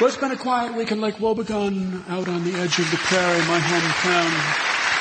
So it's been a quiet week in Lake Wobegon, out on the edge of the prairie, my hometown.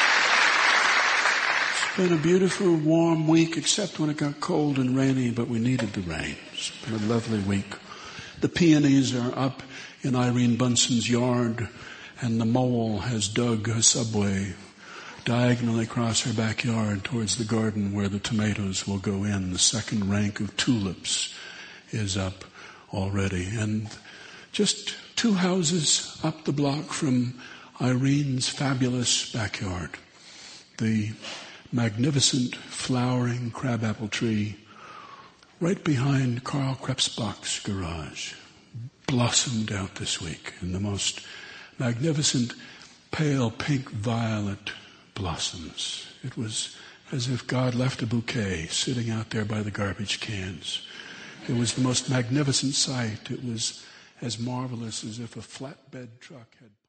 It's been a beautiful, warm week, except when it got cold and rainy, but we needed the rain. It's been a lovely week. The peonies are up in Irene Bunson's yard, and the mole has dug a subway diagonally across her backyard towards the garden where the tomatoes will go in. The second rank of tulips is up already. And just 2 houses up the block from Irene's fabulous backyard, the magnificent flowering crabapple tree right behind Carl Krebsbach's garage blossomed out this week in the most magnificent pale pink violet blossoms. It was as if God left a bouquet sitting out there by the garbage cans. It was the most magnificent sight. It was as marvelous as if a flatbed truck had